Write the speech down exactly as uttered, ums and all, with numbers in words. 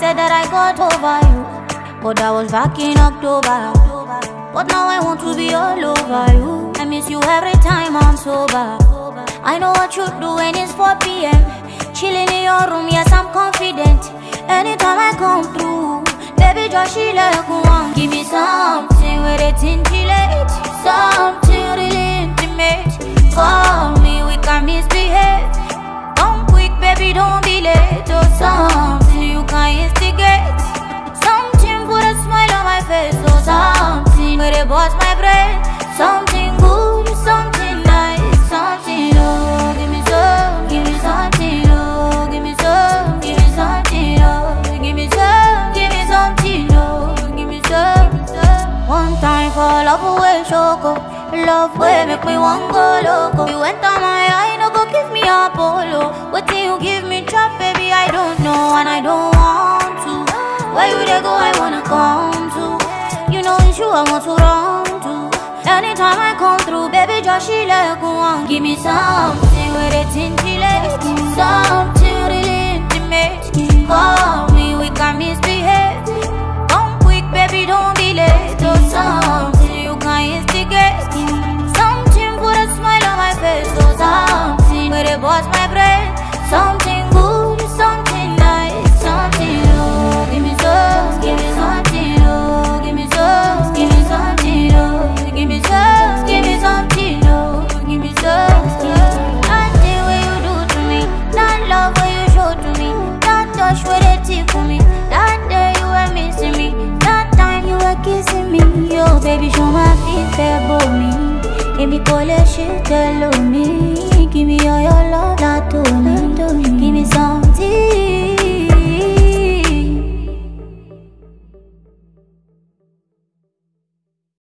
said that I got over you, but that was back in October. But now I want to be all over you. I miss you every time I'm sober. I know what you do when it's four p m Chilling in your room, yes I'm confident. Anytime I come through, baby just she like one. Give me something with it intellect, something really intimate. Call me, we can misbehave. Come quick, baby, don't be late. Or something you can instigate. Something put a smile on my face. Or something where they bust my brain. Something good, something nice, something oh. Give me some, give me something oh. Give me some, give me something oh. Give me some, give me something oh. Give me some, some. One time for love away choco. Love way make me want go loco. You went on my eye, no go give me a polo. What do you give me trap, baby? I don't know and I don't want to. Where you they go, I wanna come to. You know it's you I want to run to. Anytime I come through, baby, just she like one. Give me something with it intellect, something really intimate. Call me, we can misbehave. Come quick, baby, don't be late. Or something you can instigate. Something put a smile on my face. Or something where they bust my brain. Something good, something nice, something oh. Give me some, give me something oh. Give me some, give me something oh. Give me some, give me something oh. Give me some, that thing where you do to me, that love where you show to me, that touch where they tickle me, that day you were missing me, that time you were kissing me. Yo baby show my feet there me. Give me call a shit, tell me. Give me all your love, that to me.